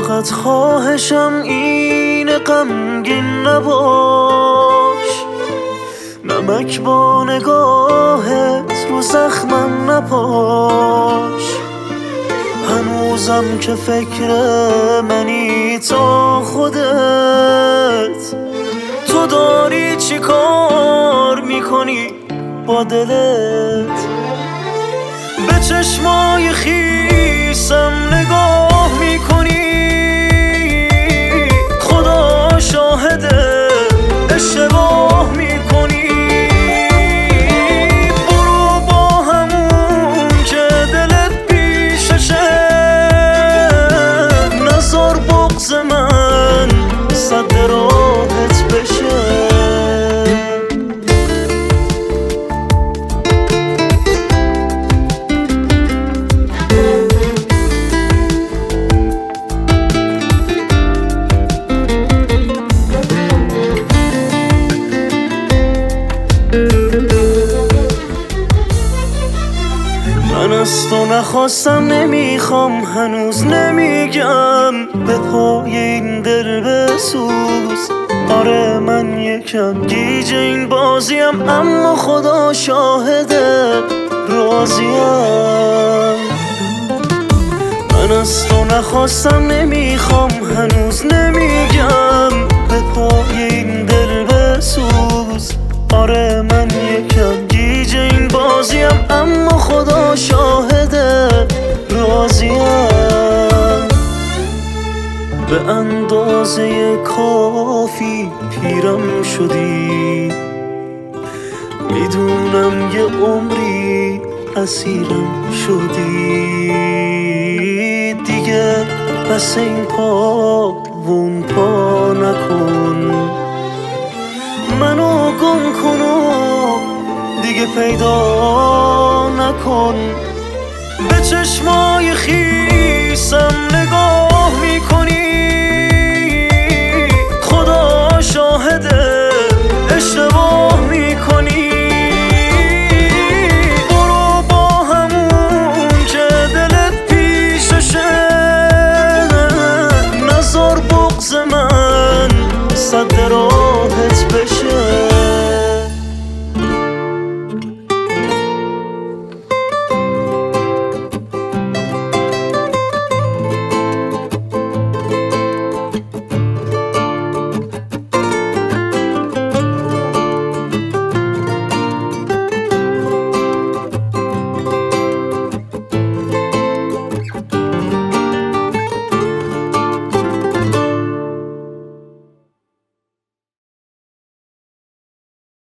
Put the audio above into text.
فقط خواهشم اینه غمگین نباش، نمک با نگاهت رو زخمم نپاش. هنوزم که فکر منی تا خودت، تو داری چی کار میکنی با دلت؟ به چشمای خیسم نگاه میکنی، خدا شاهده اشتباه میکنی. برو با همون که دلت پیششه، نذار بغض من صد راهت بشه. من از تو نخواستم، نمیخوام، هنوز نمیگم به پای این دل بسوز. آره من یکم گیج این بازیم، اما خدا شاهده راضیم. من از تو نخواستم، نمیخوام، هنوز نمیگم به پای این دل بسوز. آره من یکم گیج این بازیم، اما خدا شاهده راضیم. به اندازه کافی پیرم شدی، میدونم یه عمری اسیرم شدی. دیگه بس این پا و اون پا نکن، منو گم کن و دیگه پیدا نکن. به چشمای خیسم نگاه